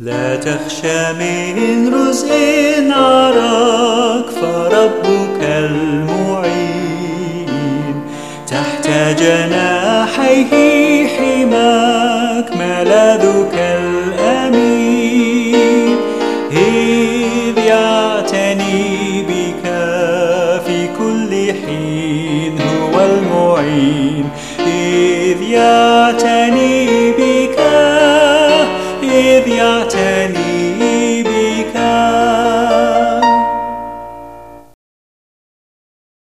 لا تخشى من رزء عراك، فربك المعين تحت جناحيه حماك، ملاذك الأمين. إذ يعتني بك في كل حين، هو المعين. إذ يعتني